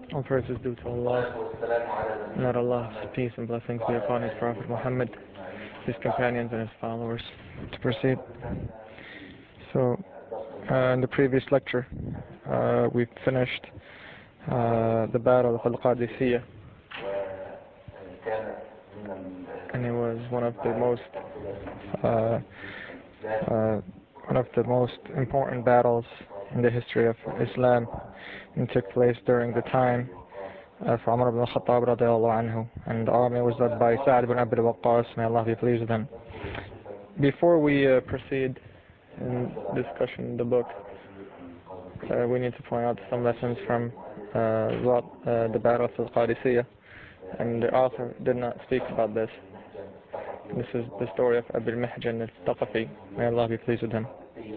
All praise is due to Allah, and that Allah's peace and blessings be upon His Prophet Muhammad, his companions and his followers. To proceed. So, in the previous lecture, we finished the battle of Al-Qadisiyah, and it was one of the most important battles in the history of Islam, and took place during the time of Umar ibn al-Khattab radiallahu anhu, and the army was led by Sa'd ibn Abi Waqqas, may Allah be pleased with him. Before we proceed in discussion of the book, we need to point out some lessons from the battle of Al-Qadisiyah, and the author did not speak about this. This is the story of Abu Mihjan al-Thaqafi, may Allah be pleased with him.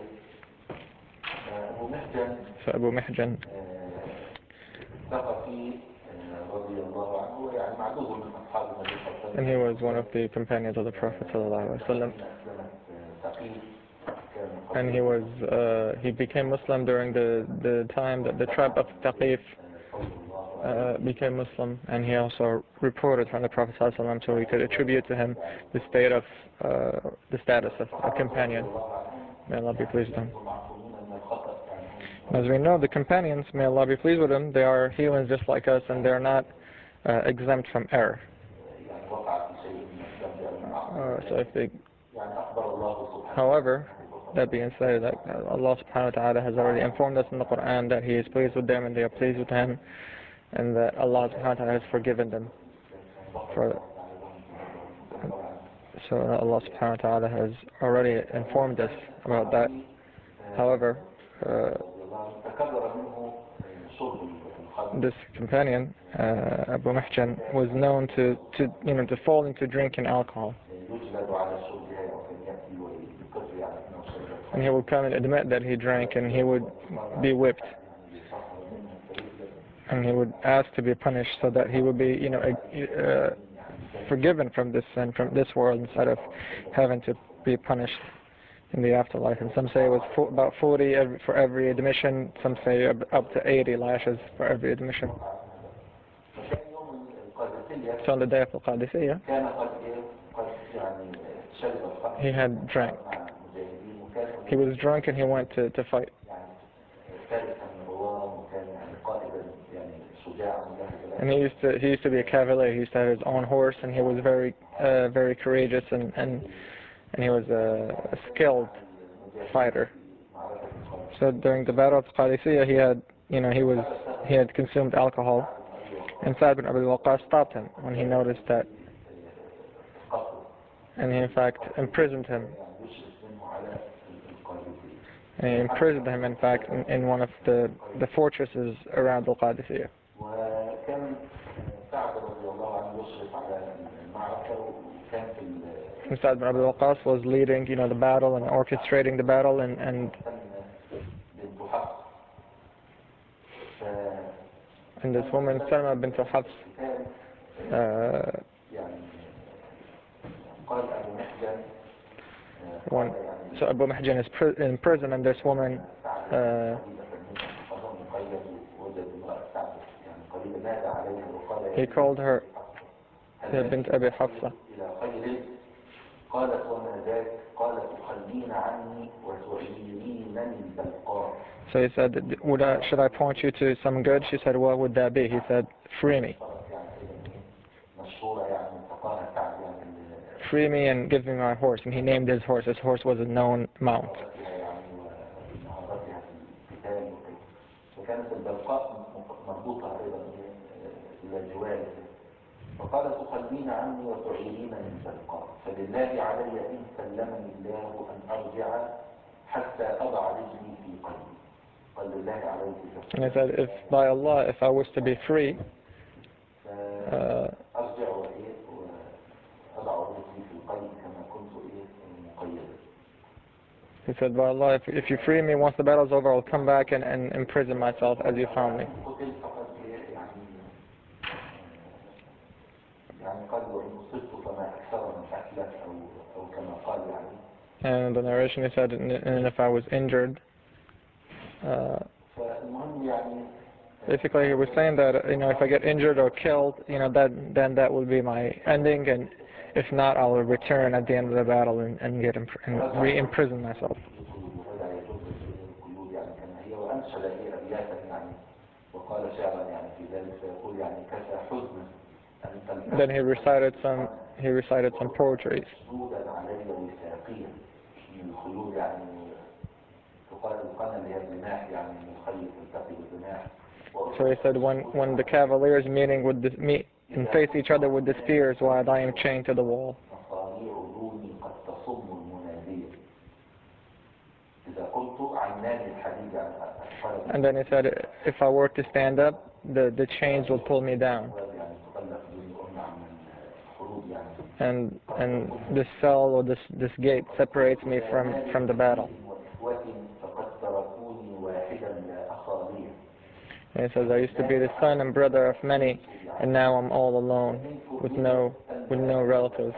So Abu Mihjan and he was one of the companions of the Prophet ﷺ. And he became Muslim during the time that the tribe of Thaqif became Muslim, and he also reported from the Prophet ﷺ, so we could attribute to him the status of a companion. May Allah be pleased with him. As we know, the companions, may Allah be pleased with them, they are humans just like us, and they are not exempt from error. However, that being said, that Allah subhanahu wa ta'ala has already informed us in the Quran that He is pleased with them and they are pleased with Him, and that Allah subhanahu wa ta'ala has forgiven them. So Allah subhanahu wa ta'ala has already informed us about that. However, this companion, Abu Mihjan, was known to fall into drinking alcohol. And he would come and admit that he drank, and he would be whipped. And he would ask to be punished so that he would be, forgiven from this sin, from this world, instead of having to be punished in the afterlife. And some say it was about 40 for every admission. Some say up to 80 lashes for every admission. So on the day of Al-Qadisiyah, he had drank. He was drunk and he went to fight. And he used to be a cavalier. He used to have his own horse, and he was very courageous, and he was a skilled fighter. So during the battle of Qadisiyah, he had consumed alcohol, and Sa'd ibn Abi Waqqas stopped him when he noticed that, and he in fact imprisoned him. And he imprisoned him, in fact, in one of the fortresses around Al-Qadisiyah. And Sa'd ibn Abi Waqqas was leading, the battle and orchestrating the battle, and this woman, Salma bint Hafs, so Abu Mihjan is in prison, and this woman, he called her bint Abi Hafsa. So he said, should I point you to some good? She said, what would that be? He said, free me. Free me and give me my horse. And he named his horse. His horse was a known mount. فقال تخلين عني وتعيرين من تلقى فلله علي إن سلمني الله أن أرجع حتى أضع رجلي في قلبي قال لله عليك. And he said, if by Allah, if I was to be free, أرجع وأضع رجلي في قلبي كما كنت مقيدا. He said, by Allah, if you free me once the battle's over, I'll come back and imprison myself as you found me. And the narration, he said, and if I was injured, Basically, he was saying that if I get injured or killed, then that will be my ending, and if not, I will return at the end of the battle and get and re-imprison myself. وهذا يدل القيود يعني كما هي وأنشد أبياتا يعني وقال شعرا يعني في ذلك فيقول يعني كفى حزن أن Then he recited some poetries. مشدودا علي وثاقيا من الخيول يعني تقال القنا اللي هي الرماح يعني من الخيل تلتقي بالرماح. So he said, when the cavaliers meet and face each other with the spears, while I am chained to the wall. And then he said, if I were to stand up, the chains will pull me down. And this cell or this gate separates me from the battle. And he says, I used to be the son and brother of many, and now I'm all alone with no relatives.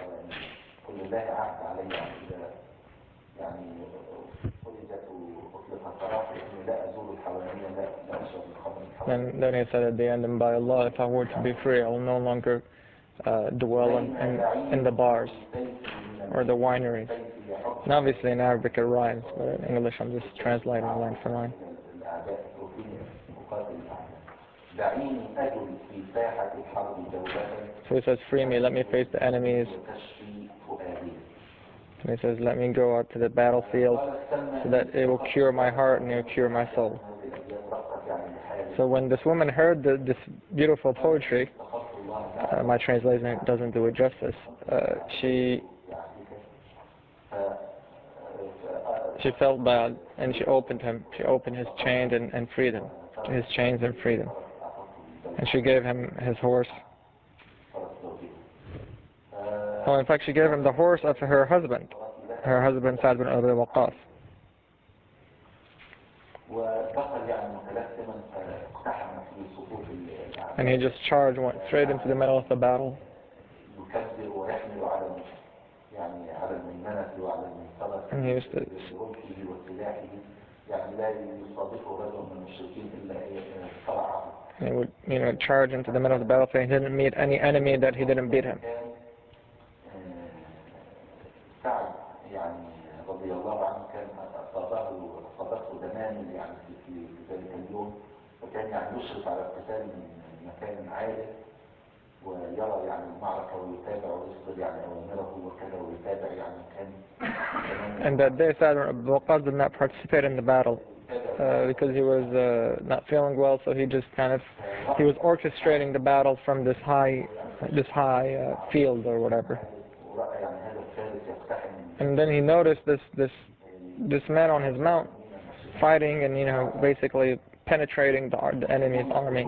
And then he said at the end, and by Allah, if I were to be free, I will no longer dwell in the bars or the wineries. And obviously in Arabic it rhymes, but in English I'm just translating line for line. So he says, free me, let me face the enemies. And he says, let me go out to the battlefield so that it will cure my heart and it will cure my soul. So when this woman heard this beautiful poetry, my translation doesn't do it justice, she felt bad and she opened his chains and freed him. His chains and freed him. And she gave him his horse. Oh, in fact, she gave him the horse of her husband Sa'd bin Abi Waqqas. And he just charged, went straight into the middle of the battle. And he used to he would, charge into the middle of the battlefield. He didn't meet any enemy that he didn't beat him. رضي الله عنه كان أصابته دمان يعني في ذلك اليوم وكان يعني يشرف على القتال من مكان عالي ويرى يعني المعركة ويتابع ويصدر يعني أوامره وكذا ويتابع يعني كان. And that day Sa'd bin Abi Waqqas did not participate in the battle because he was not feeling well, so he just he was orchestrating the battle from this high field or whatever. And then he noticed this man on his mount fighting and basically penetrating the enemy's army.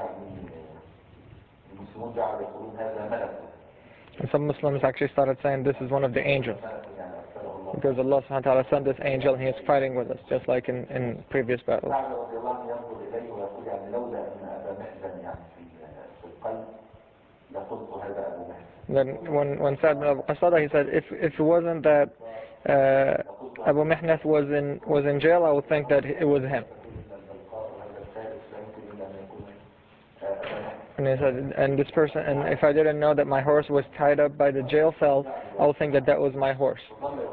And some Muslims actually started saying this is one of the angels, because Allah subhanahu wa ta'ala sent this angel and he is fighting with us, just like in previous battles. Then when Sa'd bin Abi Waqqas, he said, if it wasn't that Abu Mihnas was in jail, I would think that it was him. And he said, and this person, and if I didn't know that my horse was tied up by the jail cell, I would think that was my horse.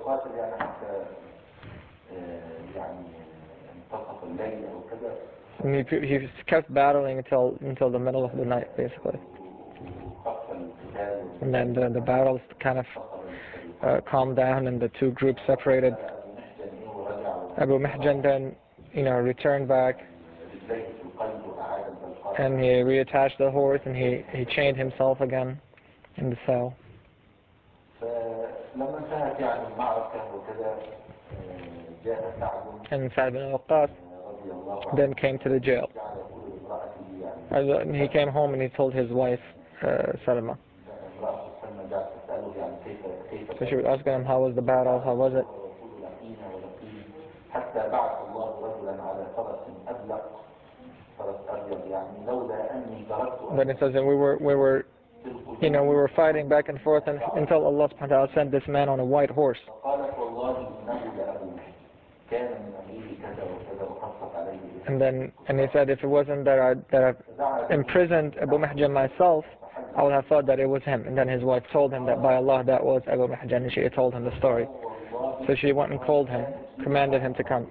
And he kept battling until the middle of the night, basically. And then the battles kind of calmed down and the two groups separated. Abu Mihjan then, returned back and he reattached the horse and he chained himself again in the cell. And Sa'd bin Waqqas then came to the jail. And he came home and he told his wife, Salma. So she was asking him, how was the battle, how was it? Then it says that we were fighting back and forth until Allah subhanahu wa ta'ala sent this man on a white horse. And And he said, if it wasn't that I imprisoned Abu Mahjan myself, I would have thought that it was him. And then his wife told him that by Allah that was Abu Mahjan, and she told him the story. So she went and called him, commanded him to come.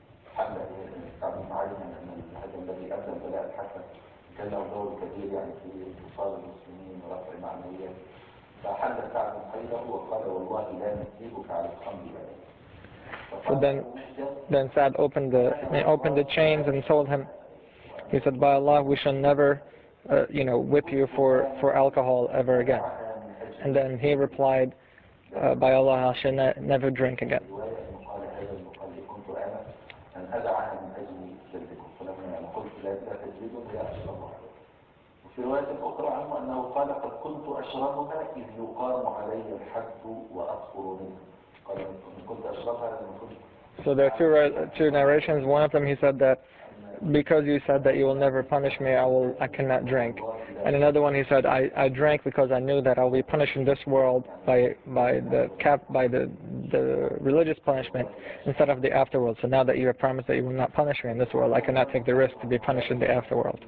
So then Sa'd opened the chains and told him, he said, by Allah, we shall never, whip you for alcohol ever again. And then he replied, by Allah, I shall never drink again. في رواية أخرى عنه أنه قال قد كنت أشربها إذ يقام علي الحد وأكثر منه. قال كنت أشربها لما كنت. So there are two narrations. One of them he said that because you said that you will never punish me, I cannot drink. And another one he said I drank because I knew that I'll be punished in this world by the religious punishment instead of the afterworld. So now that you have promised that you will not punish me in this world, I cannot take the risk to be punished in the afterworld.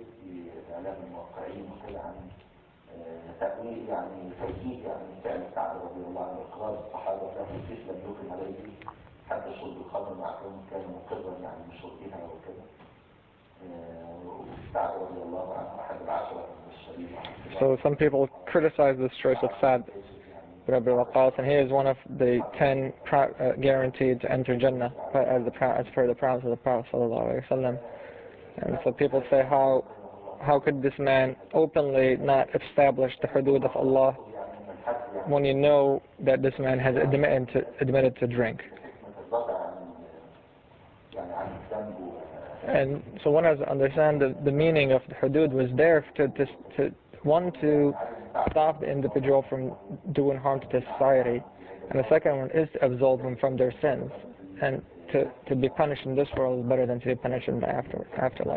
So some people criticize this choice of Sa'd bin Abi Waqqas, and he is one of the 10 guaranteed to enter Jannah as per the promise of the Prophet ﷺ. And so people say, how could this man openly not establish the hudud of Allah when you know that this man has admitted to drink? And so one has to understand the meaning of the hudud was there to stop the individual from doing harm to the society, and the second one is to absolve them from their sins, and to be punished in this world is better than to be punished in the afterlife.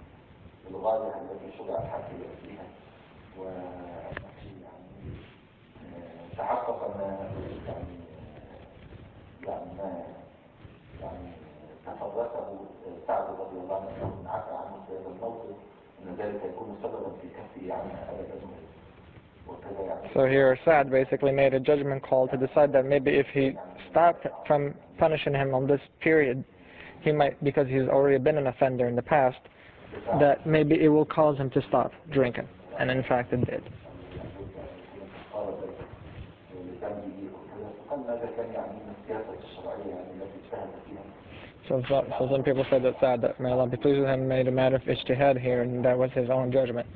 سعد رضي الله عنه من عفى عنه في هذا الموقف ان ذلك يكون سببا في كفه عنها ابدا. So here Sa'd basically made a judgment call to decide that maybe if he stopped from punishing him on this period, he might, because he's already been an offender in the past, that maybe it will cause him to stop drinking. And in fact it did. So some people said that Sa'd, that may Allah be pleased with him, made a matter of ijtihad here, and that was his own judgment.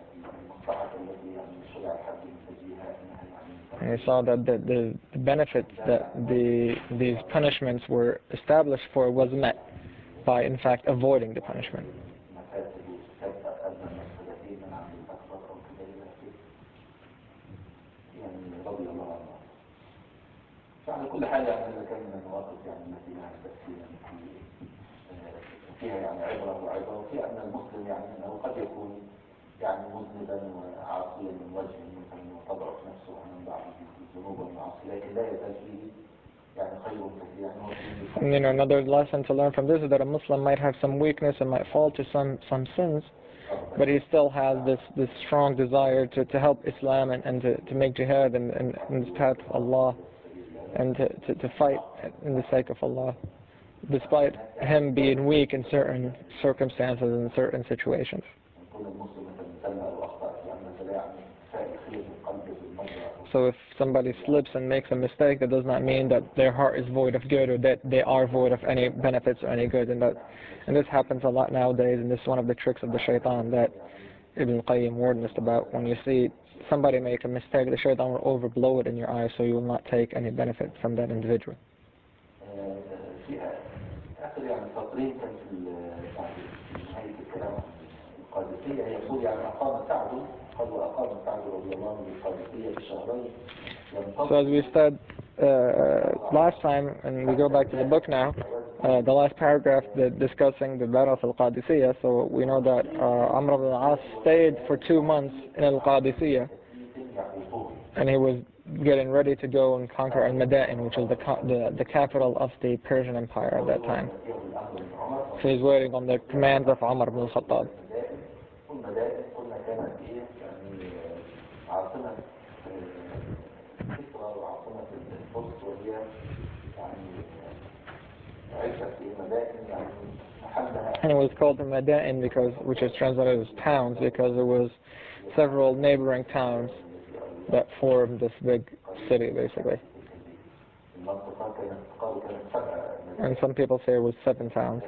And he saw that the benefits that these punishments were established for was met by, in fact, avoiding the punishment. على كل حال يعني هذا كان من المواقف يعني التي لها تأثير فيها يعني عبرة وعبرة، وفي أن المسلم يعني أنه قد يكون يعني مذنبا وعاصيا من وجه مثلا وتضعف نفسه عن بعض الذنوب والمعاصي، لكن لا يزال فيه يعني خير كثير. And another lesson to learn from this is that a Muslim might have some weakness and might fall to some sins, but he still has this strong desire to help Islam and to make jihad in the path of Allah, and to fight in the sake of Allah, despite him being weak in certain circumstances and certain situations. So if somebody slips and makes a mistake, that does not mean that their heart is void of good or that they are void of any benefits or any good. And this happens a lot nowadays, and this is one of the tricks of the shaitan that Ibn Qayyim warned us about. When you see somebody make a mistake, the shaitan will overblow it in your eyes, so you will not take any benefit from that individual. So as we said last time, and we go back to the book now, the last paragraph discussing the battle of Al-Qadisiyah, so we know that Amr ibn al-As stayed for 2 months in Al-Qadisiyah, and he was getting ready to go and conquer Al-Madain, which was the capital of the Persian Empire at that time. he's waiting on the commands of Umar ibn al-Khattab. والمدائن قلنا كانت ايه يعني عاصمة كسرى وعاصمة الفرس وهي يعني عدة مدائن يعني محلها. And it was called the Madain because, which is translated as towns, because there was several neighboring towns that formed this big city, basically. And some people say it was 7 towns.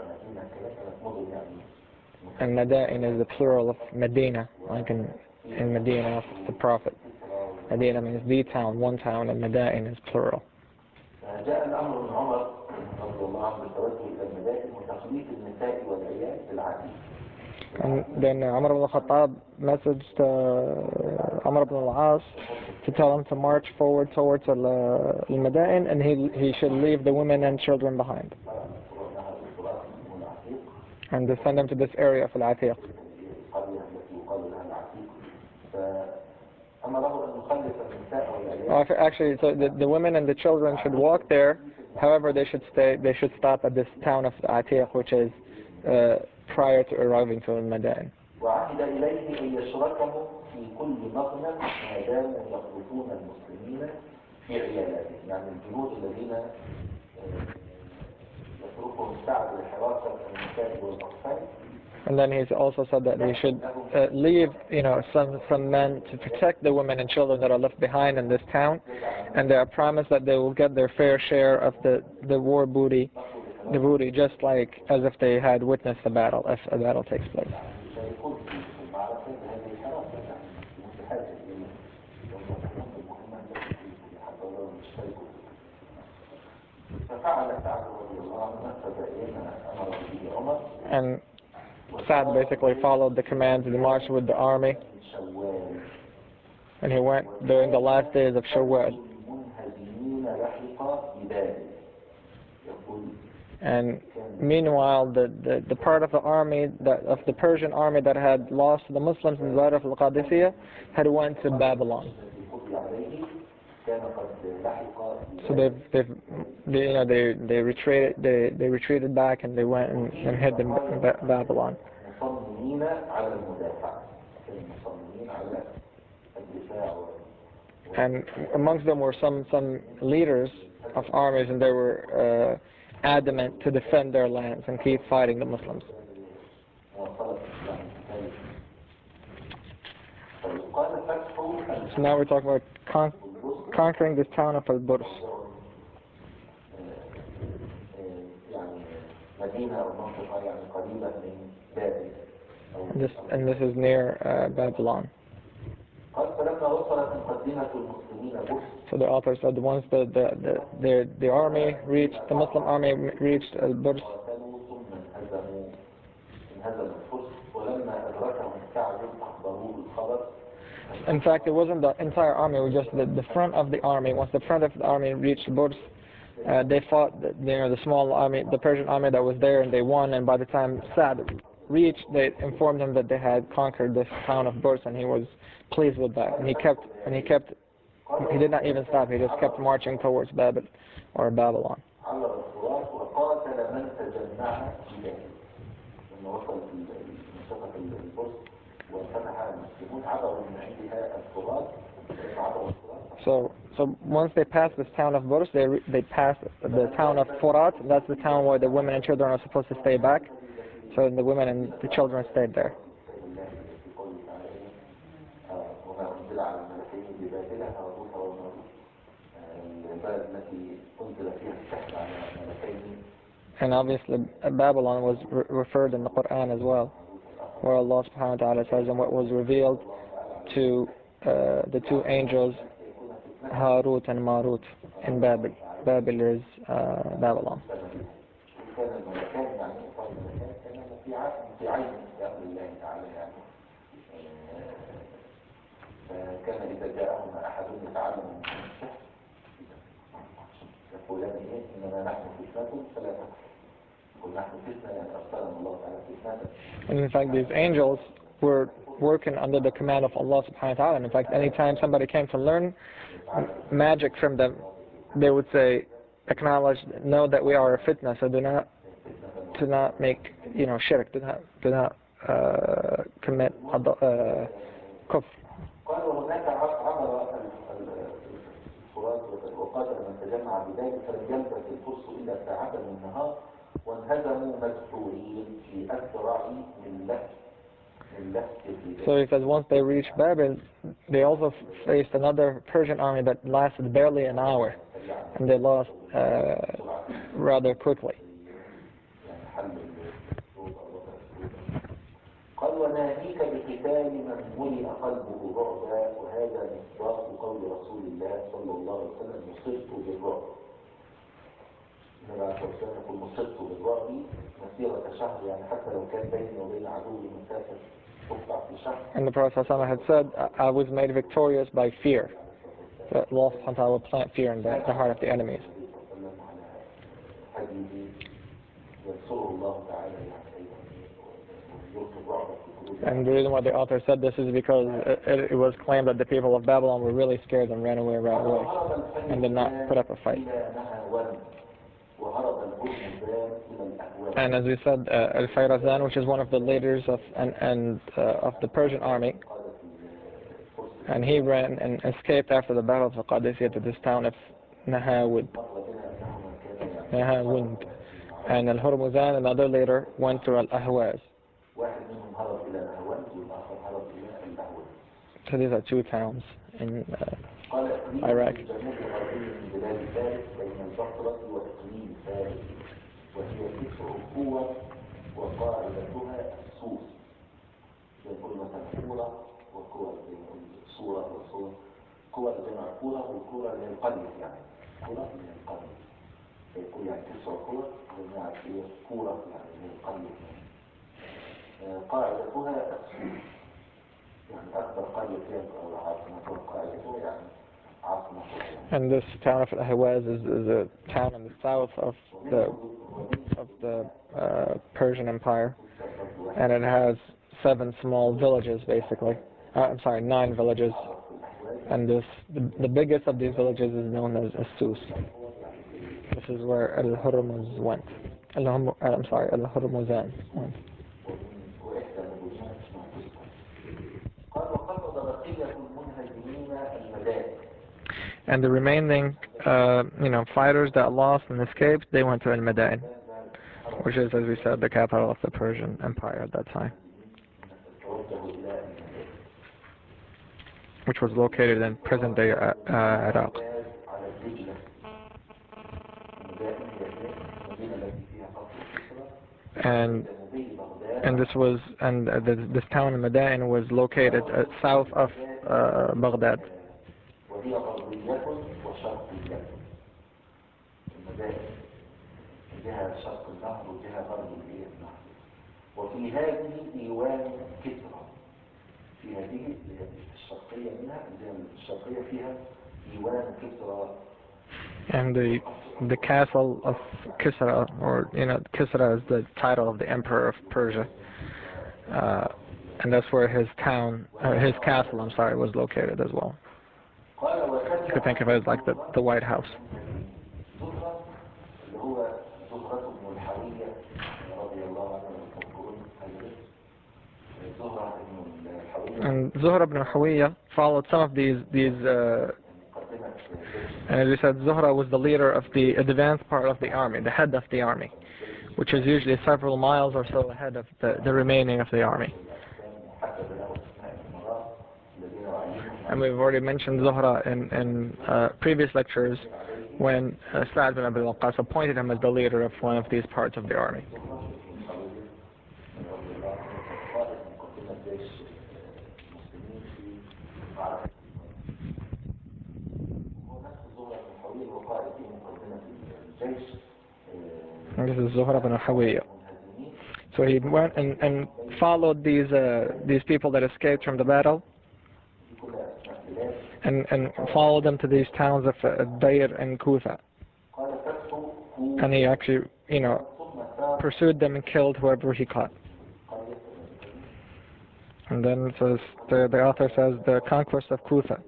And Madain is the plural of Medina, like in Medina of the Prophet. Medina means the town, one town, and Madain is plural. جاء الأمر من عمر رضي الله عنه بالتوجه إلى المدائن وتخليص النساء والعيال بالعديد. And then Umar ibn al-Khattab messaged Amr ibn al-As to tell him to march forward towards al-Madain, and he should leave the women and children behind and to send them to this area of al-Atiq. Actually, so the women and the children should walk there. However, they should stop at this town of Atiq, which is prior to arriving to al-Madain. وعهد إليه أن يشركهم في كل مغنم ما داموا يخلطون المسلمين في عيالاتهم، يعني الجنود الذين يتركهم سعد لحراسة النساء والأطفال. And then he also said that they should leave, some men to protect the women and children that are left behind in this town, and they are promised that they will get their fair share of the war booty, just like as if they had witnessed a battle, if a battle takes place. And Sa'd basically followed the commands. He marched with the army, and he went during the last days of Shawwal. And meanwhile, the part of the army, of the Persian army that had lost the Muslims in the Battle of al-Qadisiyah, had went to Babylon. So they retreated back, and they went and hid in Babylon. And amongst them were some leaders of armies, and they were adamant to defend their lands and keep fighting the Muslims. So now we're talking about conquering this town of Al-Burs. And this is near Babylon. So the author said once the army reached, the Muslim army reached Al-Burs, in fact, it wasn't the entire army, it was just the front of the army. Once the front of the army reached Burs, they fought the small army, the Persian army that was there, and they won. And by the time Sa'd reached, they informed him that they had conquered this town of Burs, and he was pleased with that. And he did not even stop. He just kept marching towards Babylon. So once they passed this town of Burs, they passed the town of Furat. That's the town where the women and children are supposed to stay back. So the women and the children stayed there. And obviously Babylon was referred in the Quran as well, where Allah subhanahu wa ta'ala says, and what was revealed to the 2 angels, Harut and Marut, in Babel. Babel is Babylon. And in fact, these angels were working under the command of Allah subhanahu wa ta'ala. And in fact, anytime somebody came to learn magic from them, they would say, know that we are a fitna, so do not to not make, shirk, to not commit kufr. قال وهناك عبر الفرات وقاتل من تجمع بذلك فلم يلبث الفرس إلا ساعة من النهار وانهزموا مدحورين في أسرع من لفت. So he says once they reached Babel, they also faced another Persian army that lasted barely an hour, and they lost rather quickly. قال وناهيك بقتال من ملئ قلبه رعبا وهذا مصداق قول رسول الله صلى الله عليه وسلم مصرت بالرعب. النبي عليه الصلاة والسلام يقول مصرت بالرعب مسيرة شهر يعني حتى لو كان بيني وبين عدوي مسافة تقطع في شهر. And the Prophet ﷺ had said, I was made victorious by fear. That Allah subhanahu wa ta'ala will plant fear in the heart of the enemies. And the reason why the author said this is because it was claimed that the people of Babylon were really scared and ran away right away and did not put up a fight. And as we said, Al-Fayrazan, which is one of the leaders of the Persian army, and he ran and escaped after the battle of the Qadisiyah to this town of Nahawund. And Al-Hurmuzan, another leader, went to Al-Ahwaz. So these are two towns in Iraq. قاعدتها السوس يعني أكبر قرية فيها العاصمة قاعدتها يعني عاصمة. And this town of Ahwaz is a town in the south of the Persian Empire, and it has 7 small villages basically. 9 villages, and the biggest of these villages is known as As-Sus. This is where Al-Hurmuz went. Al-Hurmuzan went. And the remaining, fighters that lost and escaped, they went to Al-Madain, which is, as we said, the capital of the Persian Empire at that time, which was located in present-day Iraq. And this town in Madain was located south of Baghdad. وفي هذه ديوان كسرى في هذه الشرقية منها الشرقية فيها ديوان كسرى. And the castle of Kisra, or Kisra is the title of the emperor of Persia, and that's where his castle, was located as well. You could think of it as like the White House. And Zuhra ibn Hawiyya followed some of these and as we said, Zuhra was the leader of the advanced part of the army, the head of the army, which is usually several miles or so ahead of the remaining of the army. And we've already mentioned Zuhra in previous lectures when Sa'd bin Abi Waqqas appointed him as the leader of one of these parts of the army. And this is Zuhra ibn Hawiyya. So he went and followed these people that escaped from the battle, and followed them to these towns of Dair and Kufa. And he actually, pursued them and killed whoever he caught. And then it says, the author says, the conquest of Kufa.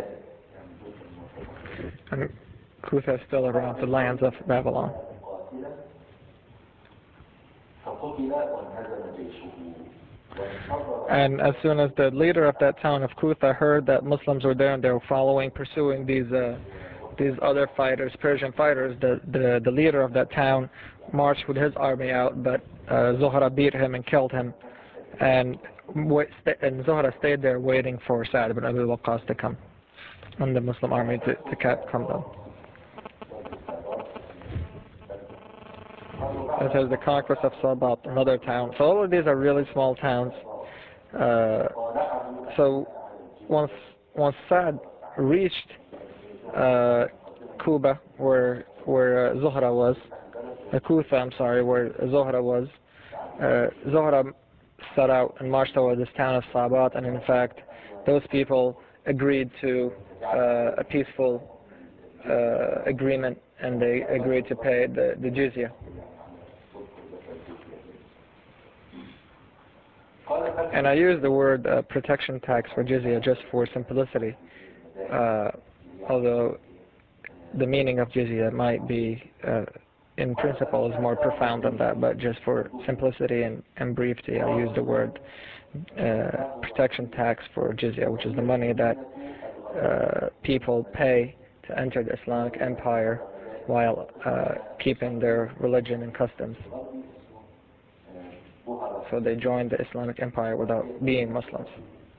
And Kufa is still around the lands of Babylon. And as soon as the leader of that town of Kufa heard that Muslims were there and they were pursuing these other fighters, Persian fighters, the leader of that town marched with his army out, but Zuhra beat him and killed him, and Zuhra stayed there waiting for Sa'd ibn Abi Waqqas to come, and the Muslim army to come down. It has the conquest of Sabat, another town. So all of these are really small towns. So once Sa'd reached Kuba, where Zuhra was, Kufa, I'm sorry, where Zuhra was, Zuhra set out and marched toward this town of Sabat, and in fact, those people agreed to a peaceful agreement, and they agreed to pay the jizya. And I use the word protection tax for jizya just for simplicity, although the meaning of jizya might be, in principle, is more profound than that, but just for simplicity and brevity, I use the word protection tax for jizya, which is the money that people pay to enter the Islamic Empire while keeping their religion and customs. So they joined the Islamic Empire without being Muslims.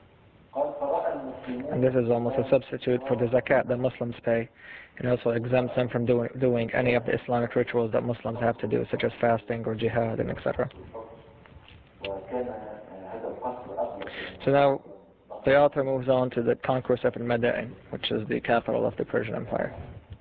And this is almost a substitute for the zakat that Muslims pay, and also exempts them from doing any of the Islamic rituals that Muslims have to do, such as fasting or jihad and etc. So now the author moves on to the conquest of Al-Madain, which is the capital of the Persian Empire.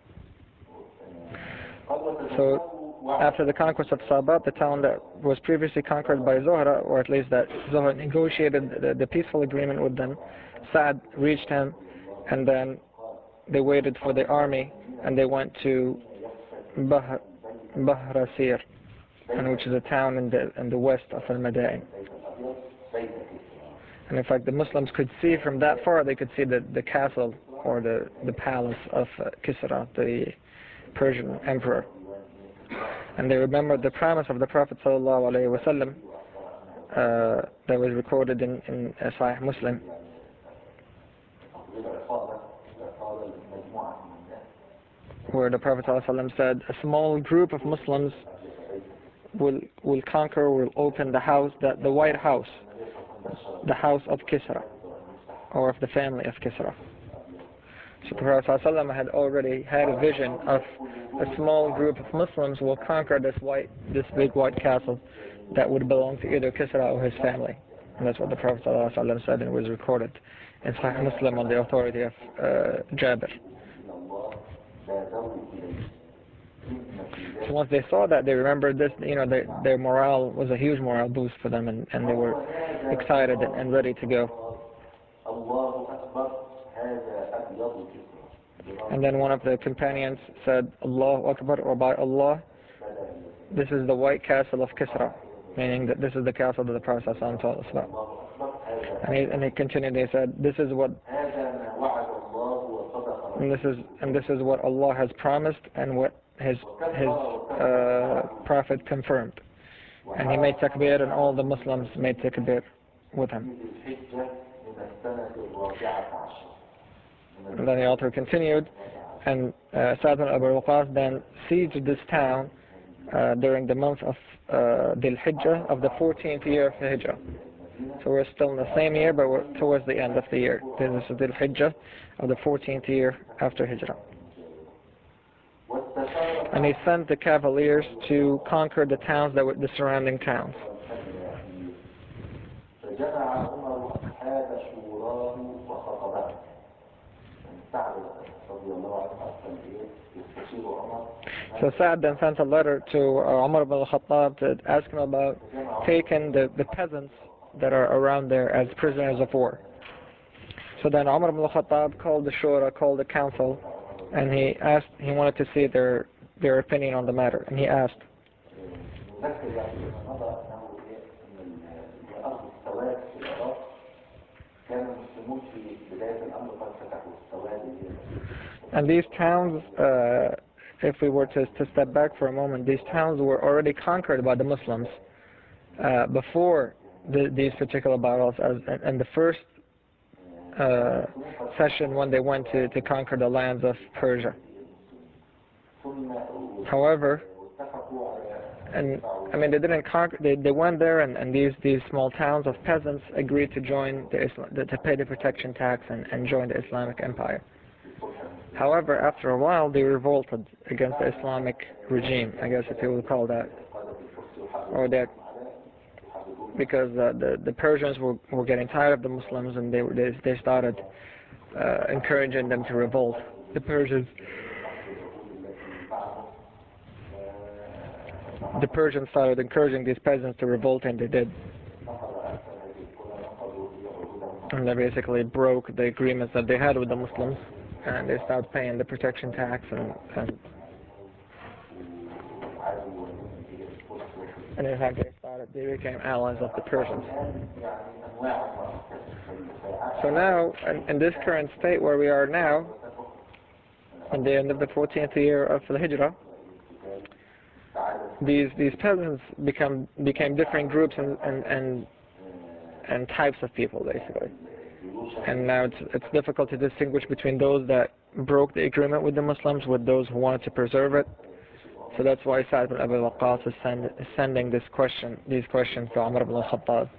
So after the conquest of Sabat, the town that was previously conquered by Zuhra, or at least that Zuhra negotiated the peaceful agreement with them, Sa'd reached him, and then they waited for the army, and they went to Bahrasir, which is a town in the west of Al-Madain. And in fact, the Muslims could see from that far, they could see the castle or the palace of Kisra, the Persian emperor. And they remembered the promise of the Prophet ﷺ that was recorded in Sahih Muslim, where the Prophet ﷺ said, a small group of Muslims will open the house, the White House, the house of Kisra, or of the family of Kisra. So the Prophet ﷺ had already had a vision of a small group of Muslims will conquer this big white castle that would belong to either Kisra or his family. And that's what the Prophet ﷺ said, and was recorded in Sahih Muslim on the authority of Jabir. So once they saw that, they remembered this, their morale was a huge morale boost for them, and they were excited and ready to go. And then one of the companions said, Allahu Akbar, or by Allah, this is the white castle of Kisra, meaning that this is the castle that the Prophet ﷺ told us about. And he continued, he said, this is what Allah has promised and what his Prophet confirmed. And he made takbir, and all the Muslims made takbir with him. And then the author continued, and Sa'd ibn Abi Waqqas then sieged this town during the month of Dhul Hijjah of the 14th year of the Hijrah. So we're still in the same year, but we're towards the end of the year. This is Dhul Hijjah of the 14th year after Hijrah. And he sent the cavaliers to conquer the towns that were the surrounding towns. So Sa'd then sent a letter to Umar ibn al-Khattab to ask him about taking the peasants that are around there as prisoners of war. So then Umar ibn al-Khattab called the Shura, called the council, and he wanted to see their opinion on the matter. And he asked, and these towns, if we were to step back for a moment, these towns were already conquered by the Muslims before these particular battles, and the first session when they went to conquer the lands of Persia. However, and I mean they didn't conquer. They went there, and these small towns of peasants agreed to join to pay the protection tax and join the Islamic Empire. However, after a while, they revolted against the Islamic regime, I guess if you would call that, or that, because the Persians were getting tired of the Muslims, and they started encouraging them to revolt. The Persians started encouraging these peasants to revolt, and they did. And they basically broke the agreements that they had with the Muslims, and they started paying the protection tax, and in fact they became allies of the Persians. So now, in this current state where we are now, at the end of the 14th year of the Hijrah, these peasants became different groups and types of people, basically. And now it's difficult to distinguish between those that broke the agreement with the Muslims with those who wanted to preserve it. So that's why Sa'd ibn Abi Waqqas is sending these questions to Umar ibn al-Khattab.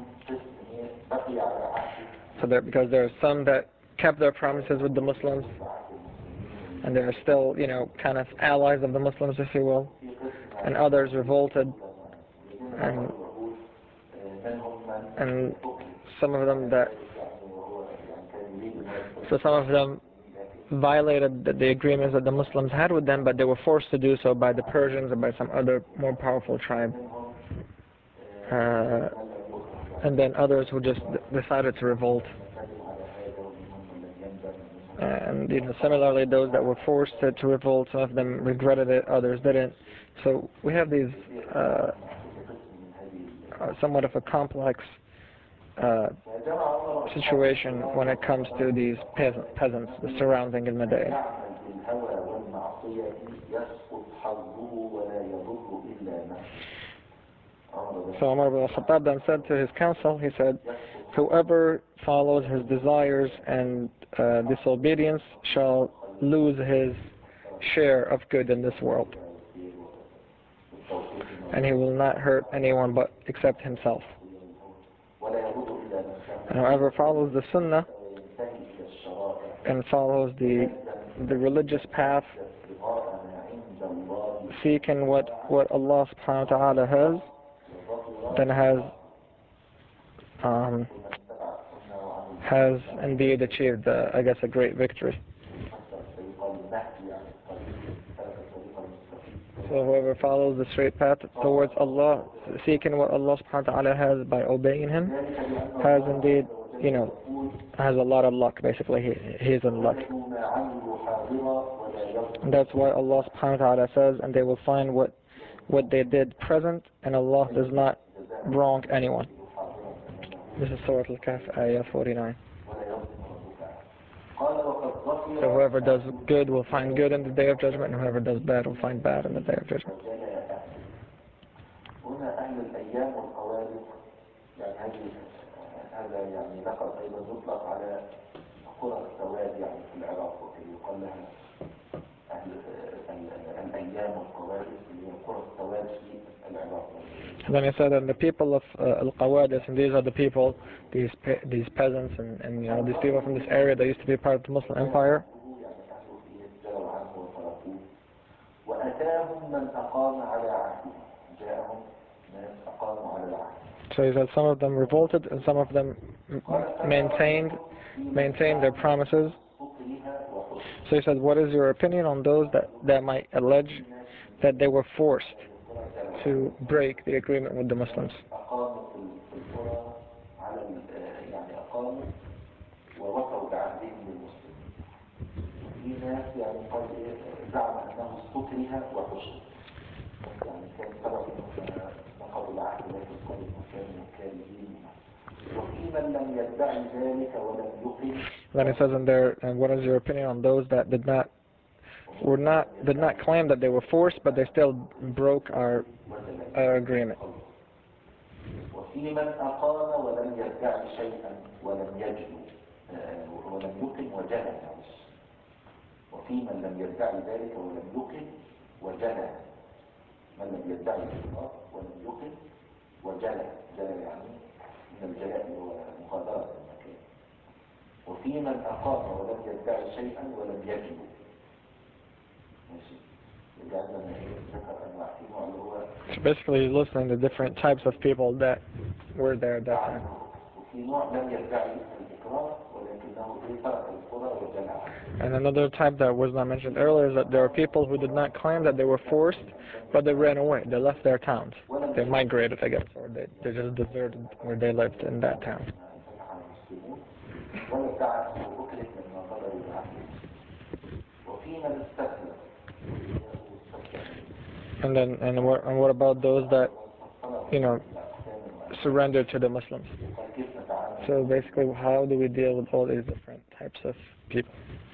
So because there are some that kept their promises with the Muslims, and they are still, kind of allies of the Muslims, if you will, and others revolted, and some of them violated the agreements that the Muslims had with them, but they were forced to do so by the Persians and by some other more powerful tribe. And then others who just decided to revolt. And similarly, those that were forced to revolt, some of them regretted it, others didn't. So we have these somewhat of a complex situation when it comes to these peasants surrounding al-Madain. So Umar ibn al-Khattab then said to his council, he said, whoever follows his desires and disobedience shall lose his share of good in this world, and he will not hurt anyone but except himself. And whoever follows the Sunnah and follows the religious path, seeking what Allah subhanahu wa ta'ala has, then has indeed achieved, I guess, a great victory. So whoever follows the straight path towards Allah, seeking what Allah subhanahu wa ta'ala has by obeying Him, has indeed, has a lot of luck, basically. He is in luck. And that's why Allah subhanahu wa ta'ala says, and they will find what they did present, and Allah does not wrong anyone. This is Surah Al-Kahf, Ayah 49. So whoever does good will find good in the Day of Judgment, and whoever does bad will find bad in the Day of Judgment. And then he said that the people of Al-Qawadis, and these are the people, these peasants and these people from this area that used to be part of the Muslim Empire. So he said some of them revolted and some of them maintained their promises. So he said, what is your opinion on those that might allege that they were forced to break the agreement with the Muslims? Then he says in there, and what is your opinion on those that did not claim that they were forced, but they still broke our agreement? وفي من أقام ولم يدع شيئا ولم يجد ولم يقم وجلى. وفي من لم يدع ذلك ولم يقم وجلى. من لم يدع الإقرار ولم يقم وجلى. جلى يعني من الجلاء هو مغادرة المكان. وفي من أقام ولم يدع شيئا ولم يجد. ماشي. So basically he's listing the different types of people that were there at that time. And another type that was not mentioned earlier is that there are people who did not claim that they were forced, but they ran away. They left their towns. They migrated, I guess, or they just deserted where they lived in that town. And what about those that, you know, surrendered to the Muslims? So basically, how do we deal with all these different types of people?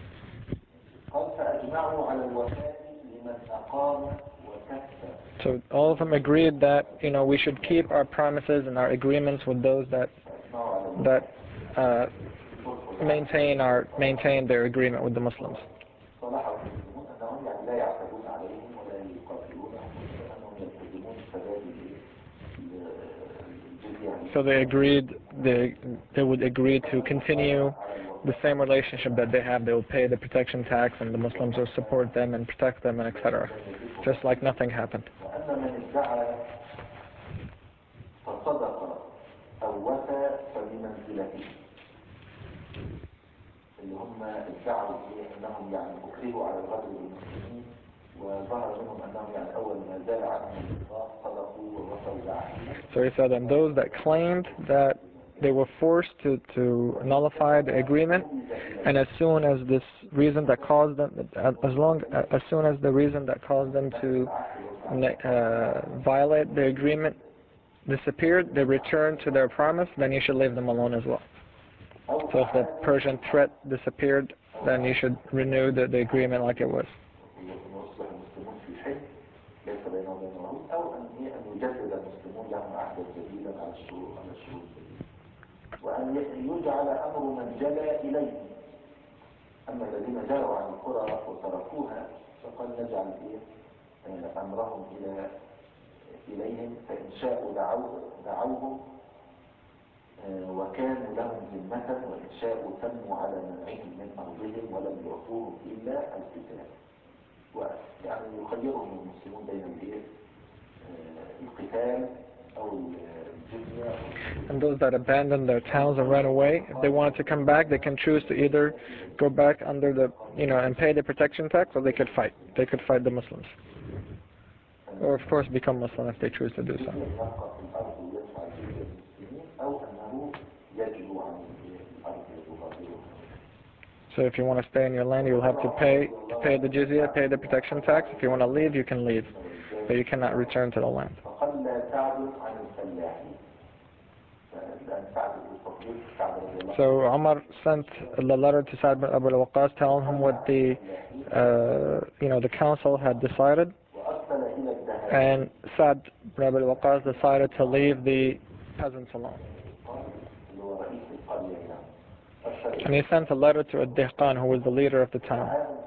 So all of them agreed that, you know, we should keep our promises and our agreements with those that maintain their agreement with the Muslims. So they agreed, they would agree to continue the same relationship that they have. They will pay the protection tax, and the Muslims will support them and protect them, and etc. Just like nothing happened. So he said, and those that claimed that they were forced to nullify the agreement, and as soon as this reason that caused them, as soon as the reason that caused them to violate the agreement disappeared, they returned to their promise, then you should leave them alone as well. So if the Persian threat disappeared, then you should renew the agreement like it was. وأن يجعل أمر من جلى إليه. أما الذين جروا عن القرى وتركوها فقد نجعل أمرهم إليهم، فإن شاءوا دعوهم وكانوا لهم ذمة، وإن شاءوا تموا على منعهم من أرضهم ولم يعطوهم إلا القتال. ويعني يخيرهم المسلمون بين القتال أو الجزية. And those that abandoned their towns and ran away, if they wanted to come back, they can choose to either go back under the, and pay the protection tax, or they could fight. They could fight the Muslims. Or of course become Muslim if they choose to do so. So if you want to stay in your land, you'll have to pay the jizya, pay the protection tax. If you want to leave, you can leave, but you cannot return to the land. So Umar sent a letter to Sa'd bin Abi Waqqas telling him what the council had decided, and Sa'd bin Abi Waqqas decided to leave the peasants alone. And he sent a letter to Ad-Dihqan, who was the leader of the town.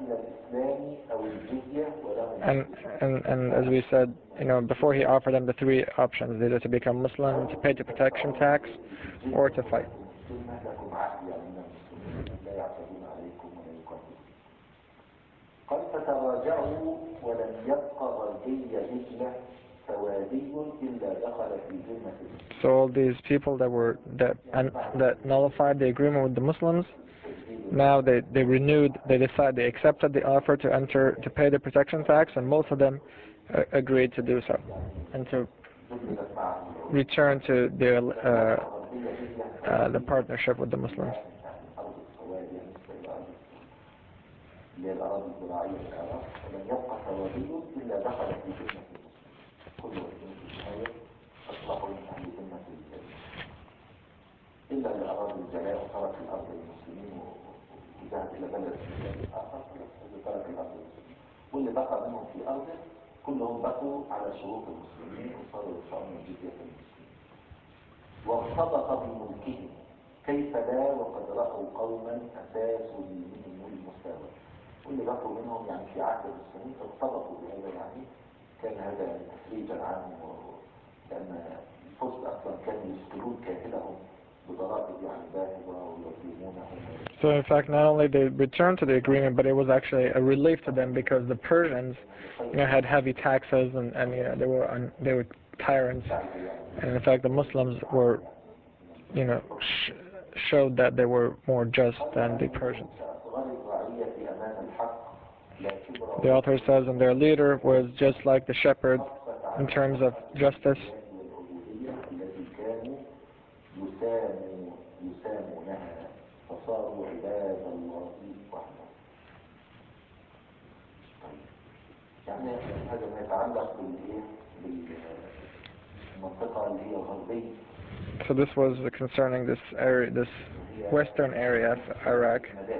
And as we said, before, he offered them the three options: either to become Muslim, to pay the protection tax, or to fight. So all these people that nullified the agreement with the Muslims, now they accepted the offer to pay the protection tax, and most of them agreed to do so and to return to the partnership with the Muslims. إلا اللي أراد الجلاء وترك الأرض للمسلمين وذهب إلى بلد آخر، اللي ترك الأرض للمسلمين، واللي بقى منهم في أرضه كلهم بقوا على شروط المسلمين وصاروا يدفعون الجزية للمسلمين. وارتبط بملكهم، كيف لا وقد رأوا قوما أساسوا منهم المساواة. واللي بقوا منهم يعني في عهد المسلمين ارتبطوا بهذا، يعني كان هذا تفريجا عنهم، لأن الفرس أصلا كانوا يسكنون كاهلهم بضرائب يعني باهظة ويظلمونهم. So in fact, not only they returned to the agreement, but it was actually a relief to them because the Persians, had heavy taxes and they were tyrants, and in fact the Muslims were, showed that they were more just than the Persians. The author says, and their leader was just like the shepherd in terms of justice. فصاروا عباد الله وحده. يعني هذا ما يتعلق بالمنطقة اللي هي الغربية. So this was concerning this area, this western area of Iraq.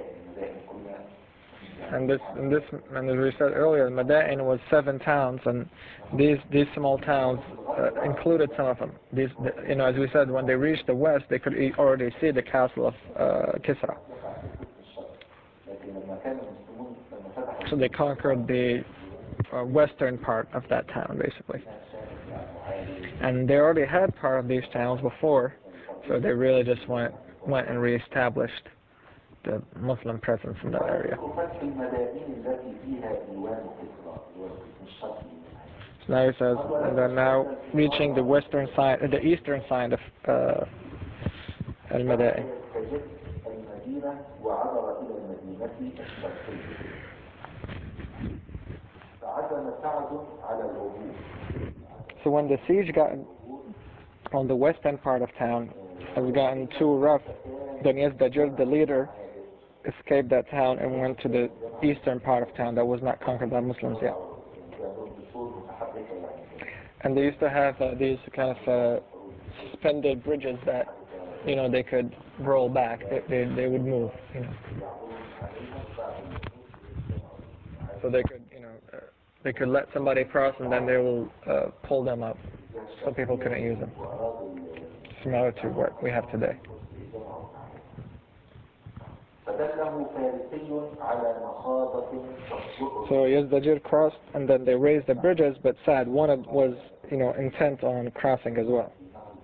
And as we said earlier, Madain was 7 towns, and these small towns included some of them. As we said, when they reached the west, they could already see the castle of Kisra. So they conquered the western part of that town, basically. And they already had part of these towns before, so they really just went and reestablished the Muslim presence in that area. So now he says, and they're now reaching the western side, the eastern side of Al-Madain. So when the siege got on the western part of town has gotten too rough, then Yazdajir, the leader, escaped that town and went to the eastern part of town that was not conquered by Muslims yet. And they used to have these kind of suspended bridges that, they could roll back. They would move, So they could, they could let somebody cross and then they will pull them up. So people couldn't use them. Similar to what we have today. So Yazdajir crossed and then they raised the bridges, but Sa'd was intent on crossing as well.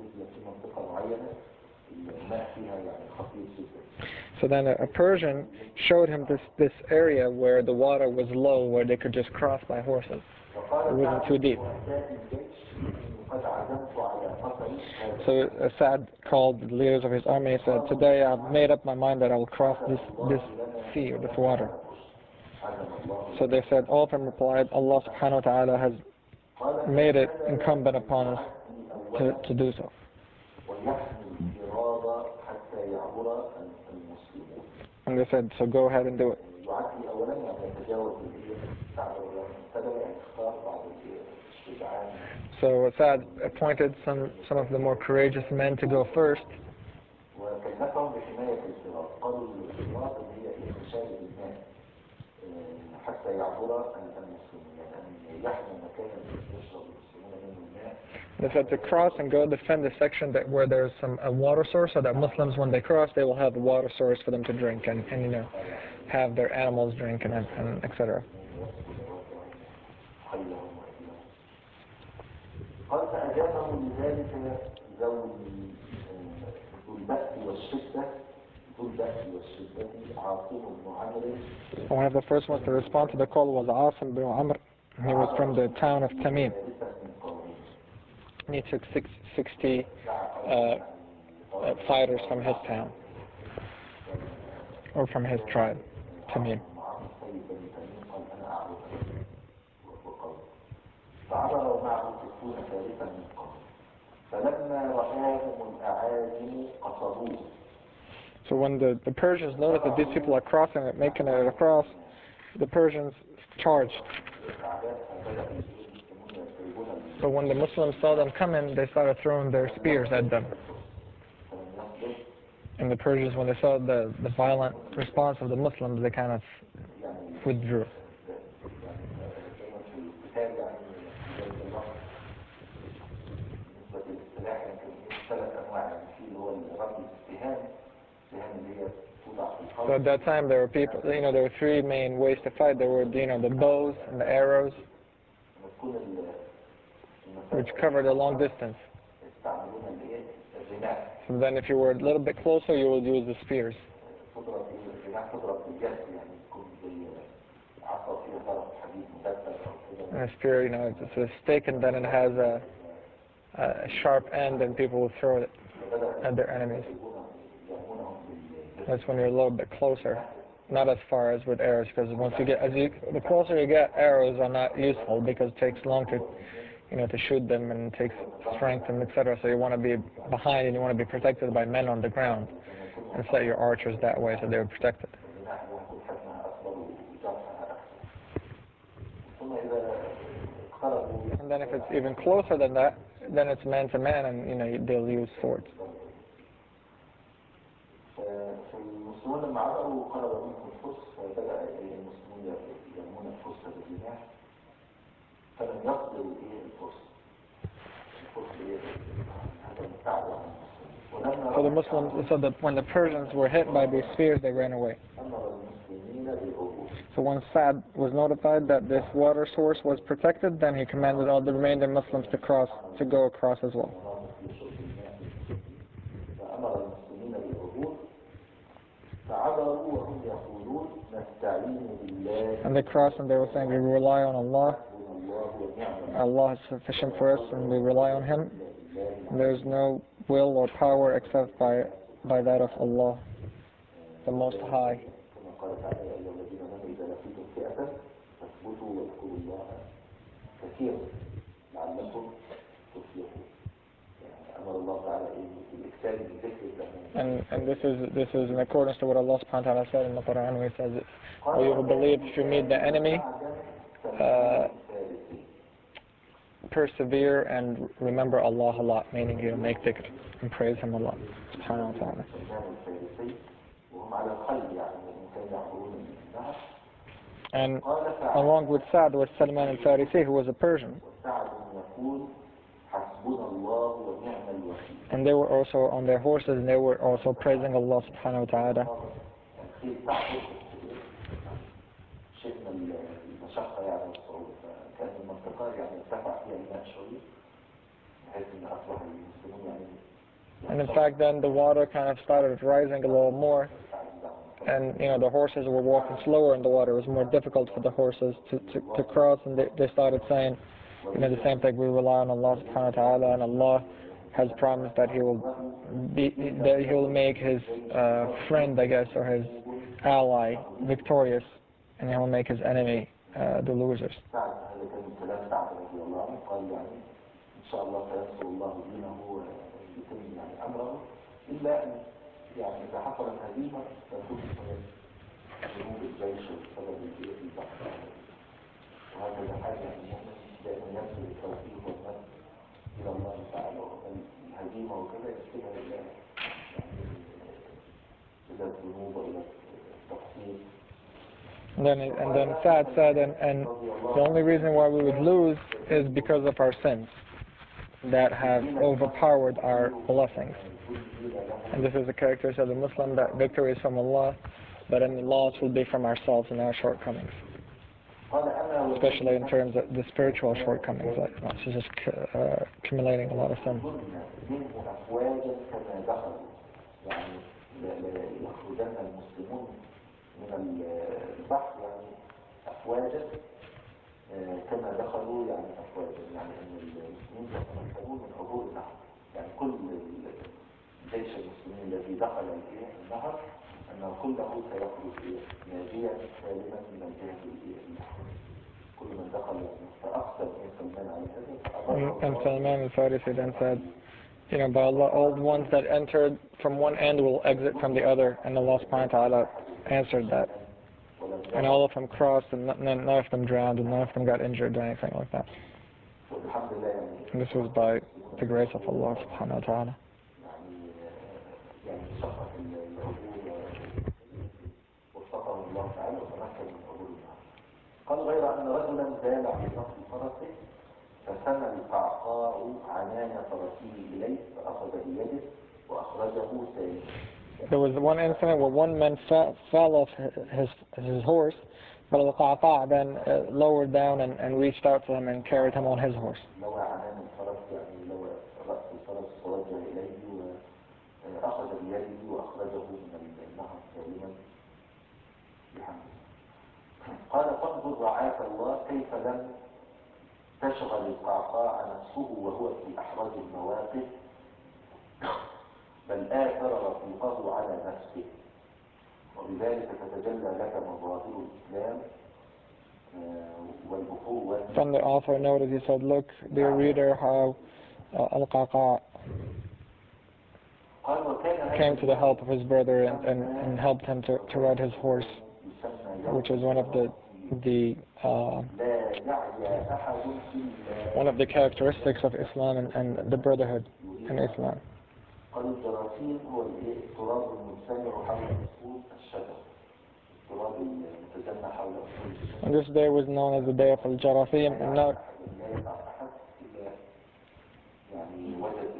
So then a Persian showed him this area where the water was low, where they could just cross by horses. It wasn't too deep. So Sa'd called the leaders of his army and said, "Today I've made up my mind that I will cross this sea or this water." So they said, all of them replied, "Allah subhanahu wa ta'ala has made it incumbent upon us to do so." And they said, "So go ahead and do it." So Sa'd appointed some of the more courageous men to go first. They said to cross and go defend the section where there's a water source, so that Muslims, when they cross, they will have a water source for them to drink and have their animals drink and etc. One of the first ones to respond to the call was Asim bin Amr. He was from the town of Tamim. He took 60 fighters from his town, or from his tribe, Tamim. So when the Persians noticed that these people are crossing it, making it across, the Persians charged. So when the Muslims saw them coming, they started throwing their spears at them. And the Persians, when they saw the violent response of the Muslims, they kind of withdrew. هو الرمي السهام اللي هي توضع في الحرب. So at that time there were people, there were three main ways to fight. There were, the bows and the arrows, وتكون which covered a long distance. يستعملون الايه؟ الرماح. So then if you were a little bit closer, you would use the spears. تضرب الرماح تضرب بالجسد يعني تكون زي عصا فيها طرف حديد مدبب او كده. And a spear, it's a stick, and then it has a sharp end, and people will throw it at their enemies. That's when you're a little bit closer, not as far as with arrows, because once you get, the closer you get, arrows are not useful because it takes long to shoot them, and it takes strength and etc. So you want to be behind, and you want to be protected by men on the ground, and set your archers that way so they're protected. And then if it's even closer than that, then it's man to man, and they'll use swords. فالمسلمون لما عبروا قربوا منهم الفرس فبدأ المسلمون يرمون الفرس بالرماح فلم يقدروا الفرس هذا التعب عن المسلمين. So the Muslims, when the Persians were hit by these spears, they ran away. So when Sa'd was notified that this water source was protected, then he commanded all the remaining Muslims to go across as well. And they crossed, and they were saying, we rely on Allah. Allah is sufficient for us, and we rely on Him. There is no will or power except by that of Allah, the Most High. And this is in accordance to what Allah subhanahu wa ta'ala said in the Quran, where He says, "Oh, you will believe if you meet the enemy, persevere and remember Allah a lot," meaning you make dhikr and praise Him a lot, subhanahu wa ta'ala. And along with Sa'd was Salman al-Farisi, who was a Persian. And they were also on their horses, and they were also praising Allah subhanahu wa ta'ala. And in fact then the water kind of started rising a little more, and the horses were walking slower, and the water was more difficult for the horses to cross, and they started saying the same thing, we rely on Allah subhanahu wa ta'ala, and Allah has promised that He will make His friend, I guess, or His ally victorious, and He will make His enemy the losers. And then Sa'd said, and the only reason why we would lose is because of our sins that have overpowered our blessings. And this is the characteristic of the Muslim, that victory is from Allah, but any loss will be from ourselves and our shortcomings, especially in terms of the spiritual shortcomings, like not just accumulating a lot of sins. كما دخلوا أفواجا أن المسلمين يتمكنون من عبور النهر كل جيش المسلمين الذي دخل النهر أنه كله سيخرج ناجيا سالما من الجهة النهر كل من دخل فأقسم سلمان على هذا. And Salman al-Farisi then said, by Allah, all the ones that entered from one end will exit from the other, and Allah subhanahu wa ta'ala answered that. And all of them crossed, and none of them drowned, and none of them got injured or anything like that. And this was by the grace of Allah subhanahu wa ta'ala. قال غير أن رجلا زال عن نصف فرسه فسمى القعقاع عنان فرسه إليه فأخذ بيده وأخرجه ثاني. There was one incident where one man fell off his horse, but Al-Qa'qa' then lowered down and reached out to him and carried him on his horse. لوى عنان الفرس يعني لوى رأس الفرس ووجه إليه وأخذ بيده وأخرجه من النهر سالما بحمده. قال فانظر رعاك الله كيف لم تشغل القعقاع نفسه وهو في أحرج المواقف بل آثر رفيقه على نفسه وبذلك تتجلى لك مظاهر الإسلام والأخوة. Then the author noted, he said, look, dear reader, how Al-Qa'qa' came to the help of his brother and helped him to ride his horse, which is one of the characteristics of Islam and the brotherhood in Islam. الجراثيم هو التراب المجتمع حول أصول الشجر. التراب المتجمع حول أصول الشجر. And this day was known as the day of Al-Jarathim, and now يعني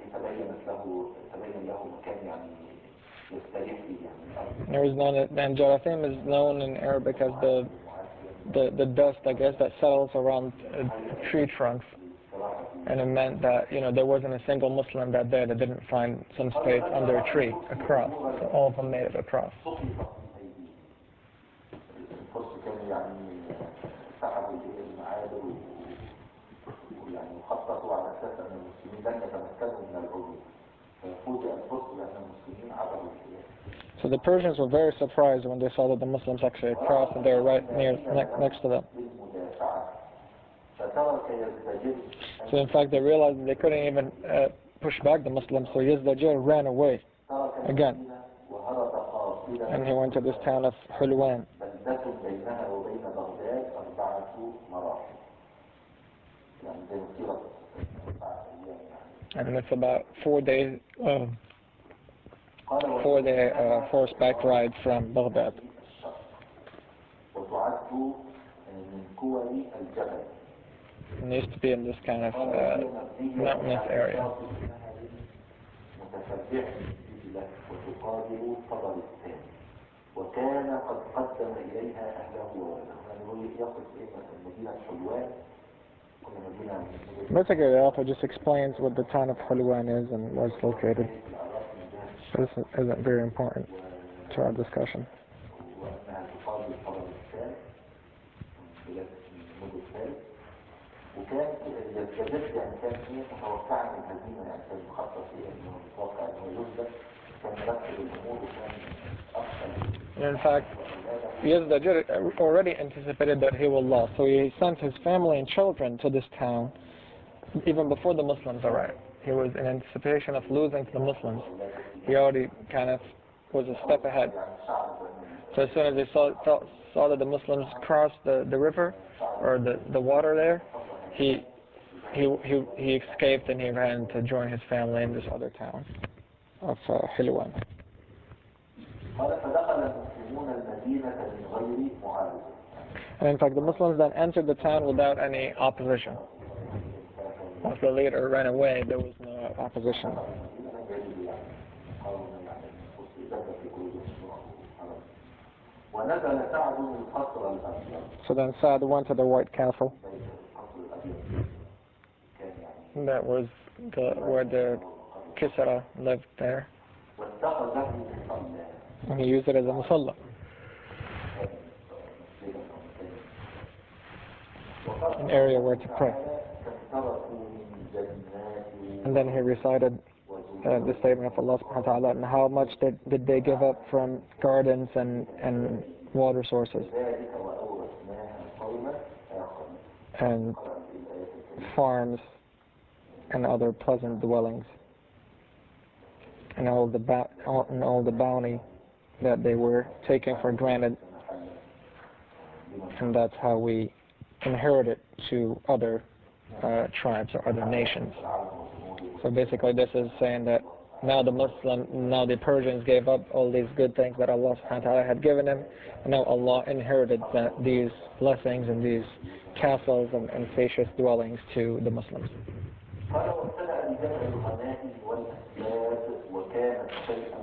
تبين له مكان يعني يستريح فيه يعني. it was known that, and Jarathim is known in Arabic as the dust, I guess, that settles around tree trunks. And it meant that, there wasn't a single Muslim that day that didn't find some space under a tree, a cross. So all of them made it a cross. So the Persians were very surprised when they saw that the Muslims actually crossed and they were right next to them. So in fact they realized that they couldn't even push back the Muslims, so Yazdajir ran away again. And he went to this town of Hulwan. And it's about 4-day horseback ride from Baghdad. And used to be in this kind of mountainous area. وكان قد قدم إليها أهله وولده. يعني يقصد مدينة حلوان. Basically, the author just explains what the town of Hulwan is and where it's located. This isn't very important to our discussion. وكان يستجد يعني كان متوقعا من الهزيمه يعني كان مخطط انه متوقع انه يهزم كان مرتب الامور وكان افضل. In fact, Yazdajir already anticipated that he will lose, so he sent his family and children to this town even before the Muslims arrived. He was in anticipation of losing to the Muslims. He already kind of was a step ahead. So as soon as they saw that the Muslims crossed the river or the water there, he escaped and he ran to join his family in this other town of Hulwan. And in fact, the Muslims then entered the town without any opposition. Once the leader ran away, there was no opposition. So then Sa'd went to the White Castle. That was where the Kisra lived there. And he used it as a musalla. An area where to pray. And then he recited the statement of Allah subhanahu wa ta'ala, and how much did they give up from gardens and water sources and farms and other pleasant dwellings and all the bounty that they were taking for granted. And that's how we inherit it to other tribes or other nations. So basically this is saying that now the Persians gave up all these good things that Allah subhanahu wa ta'ala had given them, and now Allah inherited these blessings and these castles and spacious dwellings to the Muslims.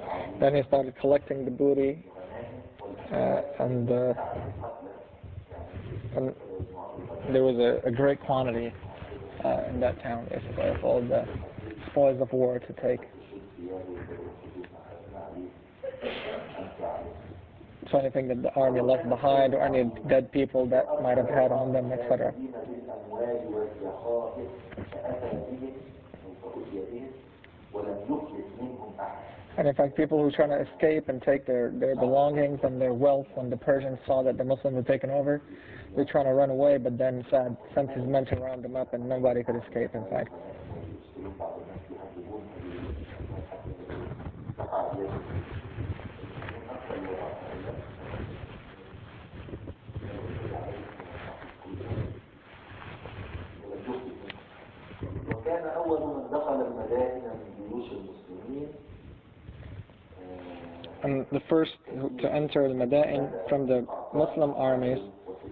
Then he started collecting the booty, and there was a great quantity in that town, basically, of all the spoils of war to take. So anything that the army left behind, or any dead people that might have had on them, etc. And in fact, people who were trying to escape and take their belongings and their wealth, when the Persians saw that the Muslims had taken over, they were trying to run away, but then Sa'd sent his men to round them up, and nobody could escape, in fact. وكان أول من دخل المدائن من جيوش المسلمين And the first to enter the Madain from the Muslim armies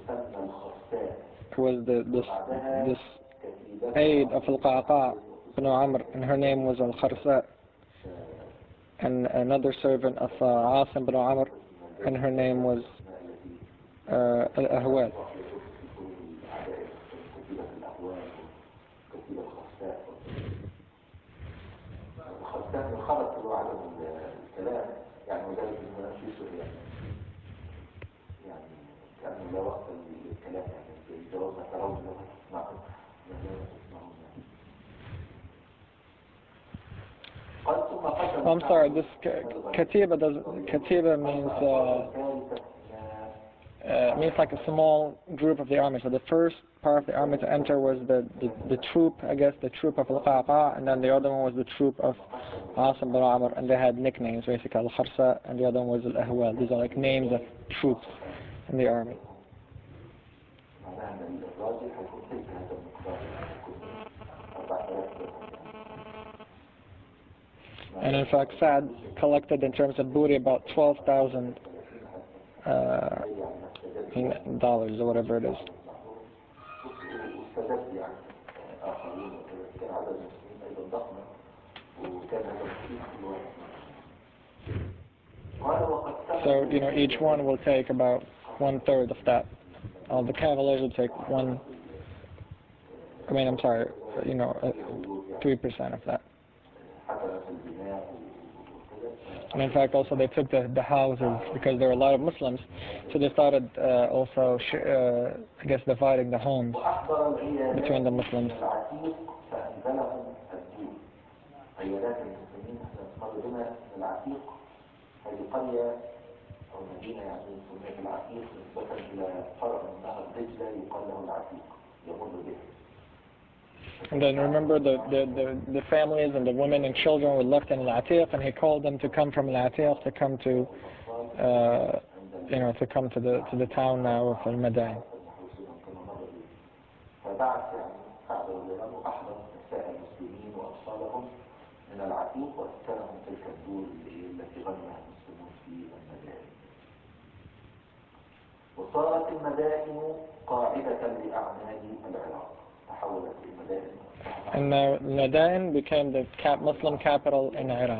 was this aide of Al-Qa'qa' ibn Amr, and her name was Al-Kharsa, and another servant of Asim ibn Amr, and her name was Al-Ahwal. يعني وذلك ما في سوريا يعني كأنه لا وقت للكلام يعني الجواز ترون له تسمعون I'm sorry, this Katiba means like a small group of the army. So the first part of the army to enter was the troop, I guess, the troop of Al-Qa'qa', and then the other one was the troop of Asim bin Amr, and they had nicknames, basically Al-Kharsa, and the other one was Al-Ahwal. These are like names of troops in the army. And in fact, Sa'd collected in terms of booty about $12,000 dollars or whatever it is. So, you know, each one will take about 1/3 of that. All the cavaliers will take 3% of that. And in fact, also they took the houses because there were a lot of Muslims, so they started also, I guess, dividing the homes between the Muslims. And then remember the families and the women and children were left in Al-Atiq, and he called them to come from Al-Atiq to come to the town now of Al-Madain. وصارت المدائن قاعدة لأعمال العراق. تحولت المدائن. And now Madain became the Muslim capital in Iraq.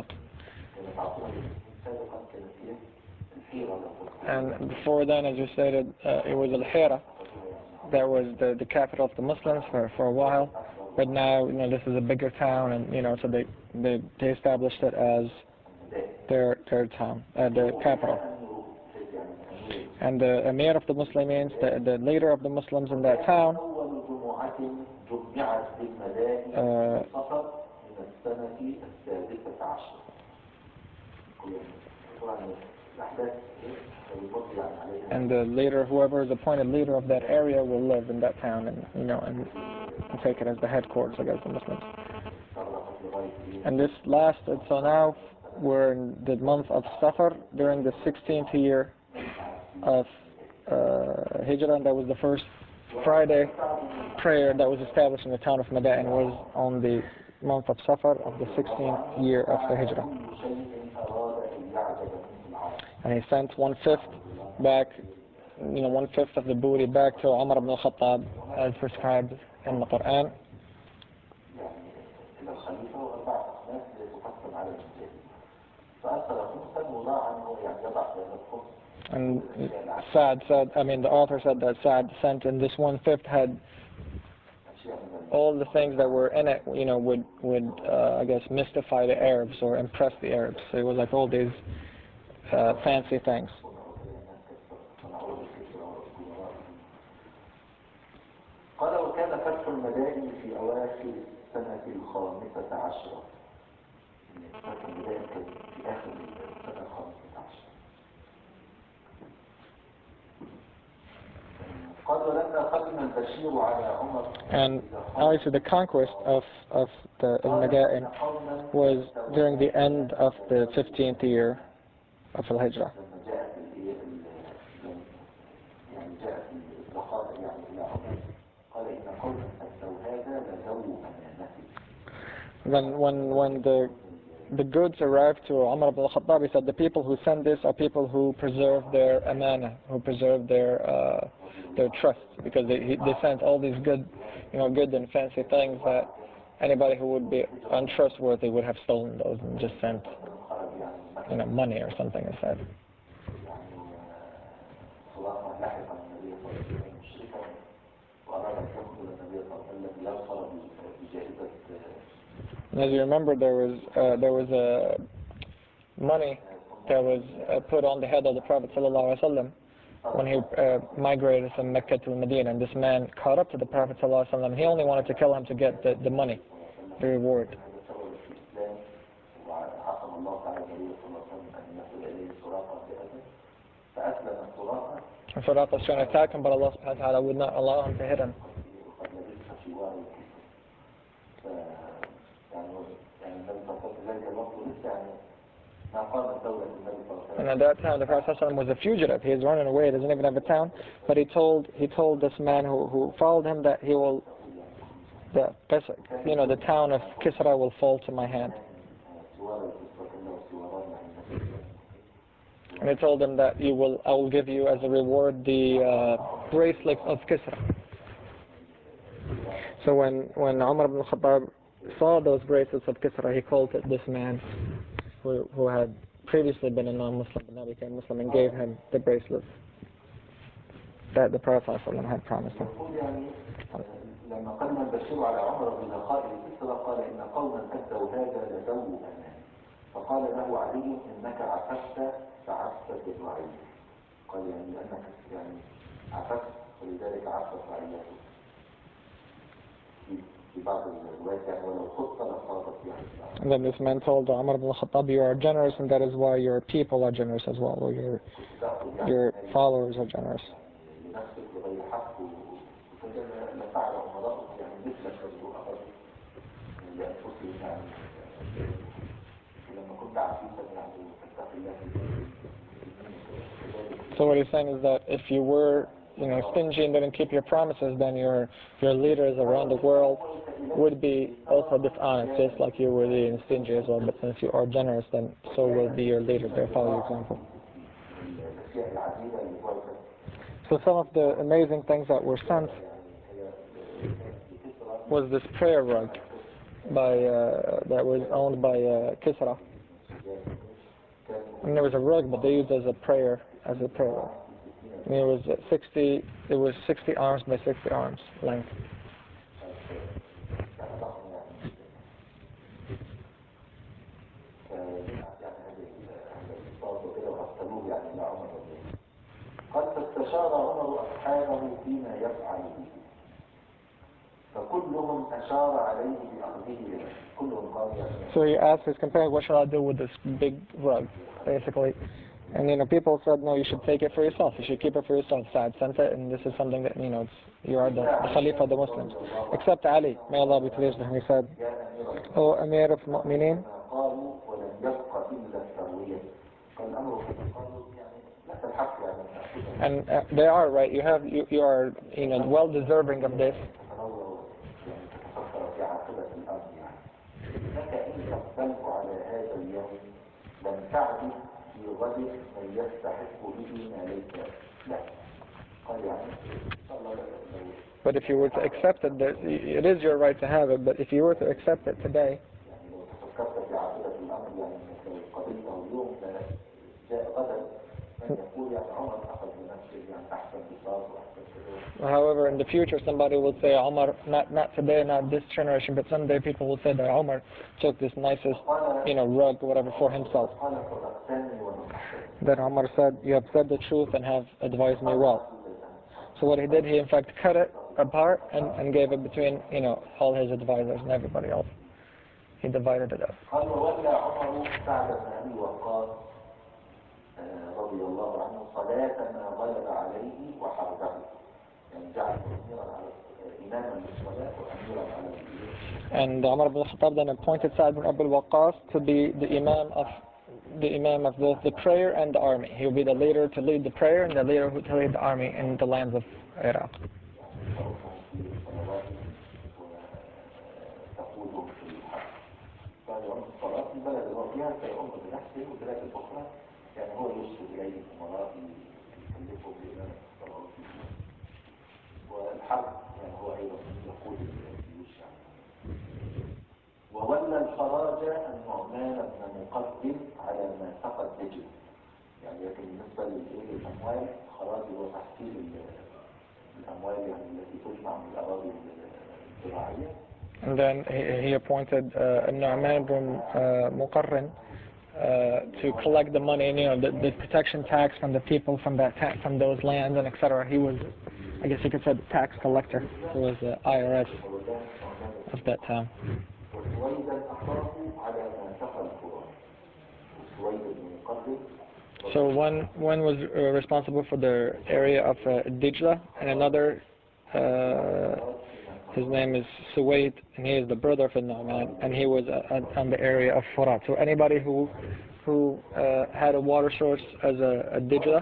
And before then, as you stated, it was Al-Hira that was the capital of the Muslims for a while. But now, you know, this is a bigger town, and you know, so they established it as their town, the capital. And the Emir of the Muslims, the leader of the Muslims in that town, and the leader, whoever is appointed leader of that area, will live in that town, and you know, and take it as the headquarters against the Muslims. And this lasted, so now we're in the month of Safar, during the 16th year of Hijrah, and that was the first Friday prayer that was established in the town of Madain, was on the month of Safar of the 16th year of the Hijrah. And he sent 1/5 back, you know, 1/5 of the booty back to Umar ibn al-Khattab as prescribed in the Quran. And Saad said, I mean the author said that Saad sent in this 1/5 had all the things that were in it, you know, would I guess mystify the Arabs or impress the Arabs. So it was like all these fancy things. قال وكان فتح المدائن في أواخر السنة 15. فتح المدائن كان في آخر السنة 15. قال ولما قدم البشير على عمر. And obviously the conquest of the Al-Madain was during the end of the 15th year of Al-Hijrah. When the goods arrived to Umar ibn al-Khattab, he said the people who send this are people who preserve their amana, who preserve their trust, because they sent all these good and fancy things that anybody who would be untrustworthy would have stolen those and just sent money or something instead. And as you remember, there was money that was put on the head of the Prophet ﷺ when he migrated from Mecca to Medina, and this man caught up to the Prophet ﷺ. He only wanted to kill him to get the money, the reward. And Suraqa was trying to attack him, but Allah subhanahu wa ta'ala would not allow him to hit him. And at that time the Prophet ﷺ was a fugitive. He was running away, he doesn't even have a town. But he told this man who followed him that the town of Kisra will fall to my hand. And he told him that I will give you as a reward the bracelet of Kisra. So when Umar ibn al-Khattab saw those bracelets of Kisra, he called this man who had previously been a non-Muslim but now became Muslim, and gave him the bracelets that the Prophet ﷺ had promised him. لما قدم البشير على عمر بلقاء كسرى قال إن قوما أدوا هذا لذو أمان فقال له علي إنك عففت فعفت الرعية قال لأنك عففت ولذلك عفت رعيته في بعض الروايات ولو خطة لصادت يعني. And then this man told Umar ibn al-Khattab, you are generous, and that is why your people are generous as well, or your followers are generous. So what he's saying is that if you were stingy and didn't keep your promises, then your leaders around the world would be also dishonest, just like you were being stingy as well. But since you are generous, then so will be your leaders. They'll follow your example. So some of the amazing things that were sent was this prayer rug that was owned by Kisra. And there was a rug, but they used it as a prayer rug. And it was 60 arms by 60 arms length. قد استشار عمر أصحابه فيما يفعل به فكلهم أشار عليه بأخذه كلهم قال So he asked his companion, what shall I do with this big rug, basically? And people said, no, you should take it for yourself. You should keep it for yourself. Sa'ad sent it, and this is something that, you are the Khalifa of the Muslims. Except Ali, may Allah be pleased with him. He said, O Amir of Mu'mineen, and they are right. You are well deserving of this. But if you were to accept it, it is your right to have it. But if you were to accept it today, يعني انك لو قابلته اليوم جاء غدا من يقول يعني عمر اخذ بنفسه يعني احسن بساط واحسن كذا. However, in the future, somebody will say Omar, not today, not this generation, but someday people will say that Omar took this nicest, rug or whatever for himself. Then Omar said, you have said the truth and have advised me well. So what he did, he in fact cut it apart and gave it between, all his advisors and everybody else. He divided it up. رضي الله عنه صلاة ما غلب عليه وحربه يعني جعله إماما للصلاة وأميرا على الدين. And Umar ibn al-Khattab then appointed Sa'd ibn Abi Waqqas to be the imam of both the prayer and the army. He will be the leader to lead the prayer and the leader to lead the army in the lands of Iraq. يعني هو يرسل إليه الأمراء يكلفهم بإمامة الصلاة والحرب يعني هو أيضا يقود الجيوش يعني. وولى الخراج النعمان بن مقدم على ما سقط دجل يعني لكن بالنسبة للأموال خراج هو تحصيل الأموال يعني التي تجمع من الأراضي الزراعية. And then he appointed Nu'man ibn Muqarrin to collect the money, the protection tax from the people from those lands and etc. He was, I guess you could say, the tax collector. He was the IRS of that time. So one was responsible for the area of Dijla, and another, his name is Suwaid, and he is the brother of Nu'man, and he was on the area of Furat. So anybody who had a water source as a Dijla,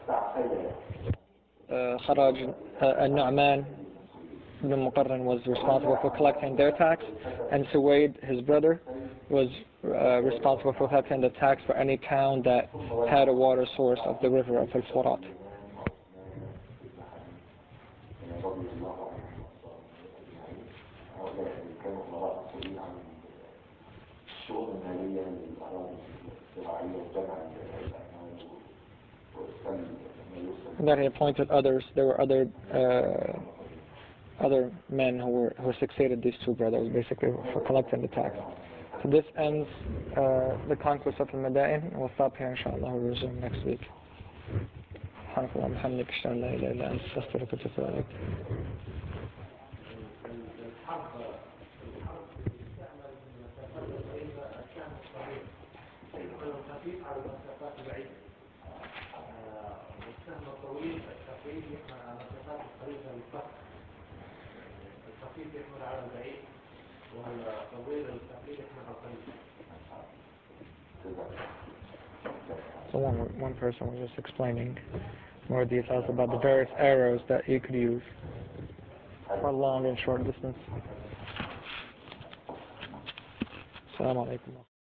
Kharaj, Nu'man ibn Muqarrin was responsible for collecting their tax, and Suwaid, his brother, was responsible for collecting the tax for any town that had a water source of the river of Al-Furat. And then he appointed others. There were other men who succeeded these two brothers, basically, for collecting the tax. So this ends the conquest of Al-Madain. We'll stop here, inshallah. We'll resume next week. سبحانك اللهم وبحمدك اشهد ان لا اله الا انت استغفرك واتوب اليك. السهم الطويل الثقيل يحمل على المسافات القريبة للفخ الخفيف يحمل على البعيد والطويل الثقيل يحمل على القريب. So one person was just explaining more details about the various arrows that you could use for long and short distance. Assalamu alaikum.